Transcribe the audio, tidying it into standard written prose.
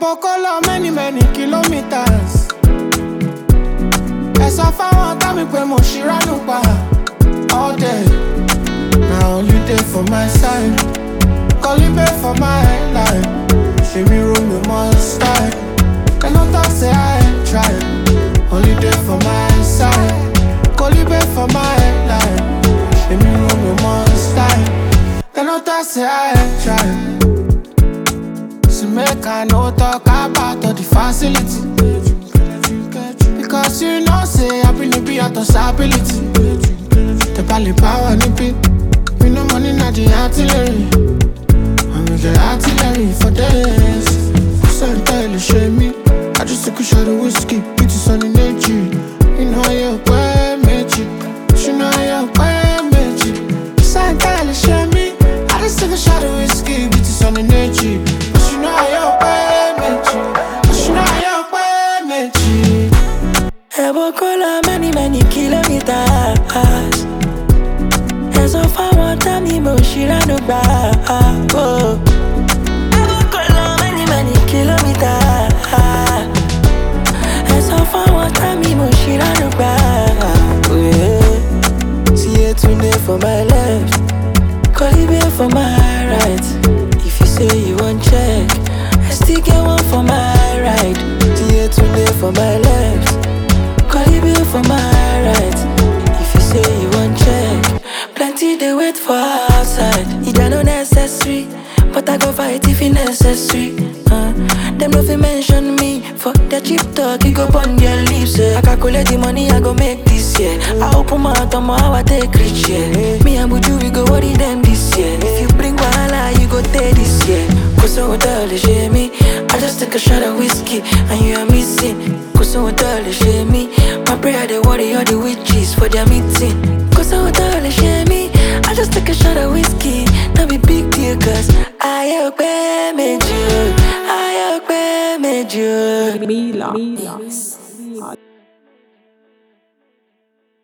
Pocola many kilometers. Ẹ sọ fáwọn ọ̀tá mi pé mo ṣìránù pa all day. Now only day for my side, Colibe for my life. She me room me must style. Cannot talk say I ain't trying. Only day for my side, Colibe for my life. She me room me must style. Cannot talk say I ain't trying. So make I no talk about all the facility, because you know say I been be out of stability. The bally power nippy. We no money na the artillery. And we get artillery for days. So entirely shame me. I just took a shot of whiskey, beat it on the nature. You know you're quite magic. You know you're quite magic. So entirely shame me. I just took a shot of whiskey, beat it on the nature. But you know you're quite magic. But you know you're quite magic. Pocola many kilometers. As of I want me mo shirano ba. Pocola many kilometers. As of I want me mo shirano ba. See it today for my left, Colibe for my right. If you say you want check, I still get one for my right. See it today for my left, Colibe for my right. If you say you want check, plenty they wait for outside. It no necessary, but I go fight if it necessary. Them no fi mention me for the cheap talk. You go burn their lips. I calculate the money I go make this year. I open my mouth on how I take rich, yeah. Me and Buju we go worry them this year. If you bring wahala, you go take this year. Cause so tell the shame me. I just take a shot of whiskey and you are missing. Cause so tell the shame me. My prayer they worry all the witches for their meeting. Cause so tell the shame me. I just take a shot of whiskey, not be big deal. Cause I hope I made you. I hope I made you. Mila.